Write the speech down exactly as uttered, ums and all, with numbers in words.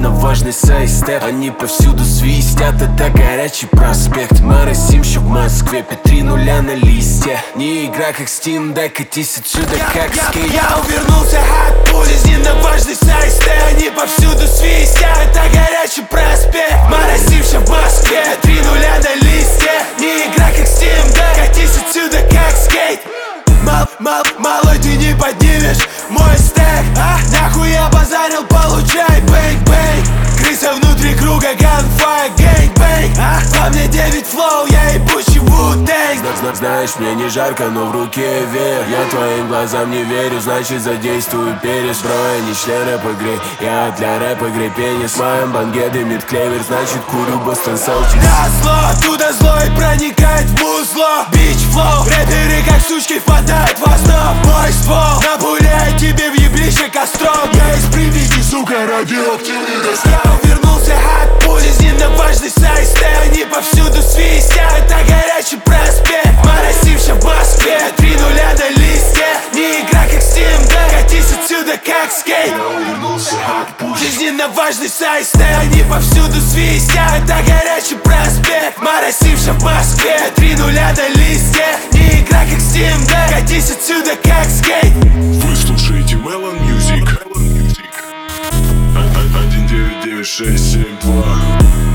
жизненно важный сайстеп. Они повсюду свистят, это горячий проспект. Моросимщик в Москве, пять три нуля на листе. Не игра как Steam, дай катись отсюда как скейт. Я увернулся от пули, жизненно важный сайстеп. Они повсюду свистят, это горячий проспект. Моросимщик в Москве, три нуля на листе. Не игра как Steam, дай катись отсюда как скейт. Мал, мал, малой ты не поднимешь мой стек, а? Нахуй я базарил, получай бэнг-бэнг. Крыса внутри круга, gunfire, gang-bang, а? Во мне девять флоу, я ебучий Wu-Tang. Знаешь, мне не жарко, но в руке вверх. Я твоим глазам не верю, значит задействую перец. Бро, я не член рэп-игры, я для рэп-игры пенис. В моем банге дымит клевер, значит курю Бостон Селтикс. На зло, оттуда злой проникает в музло. Бич флоу, рэперы как сучки впадают в основ. Мой ствол напуляет тебе в еблище костром. Я из Припяти, сука, радиоактивный достал. Я увернулся от пули, жизненно важный сайстеп. Они повсюду свистят, это горячий проспект. Моросимщик в Москве, три нуля на листе. Не игра как Steam, да катись отсюда как скейт. Я увернулся от пули. Жизненно важный сайстеп. Они повсюду свистят, это горячий проспект. Моросимщик в Москве, три нуля на листе. Не игра как Steam, да катись отсюда как скейт. Вы слушаете Melon Music. один девять девять шесть семь два.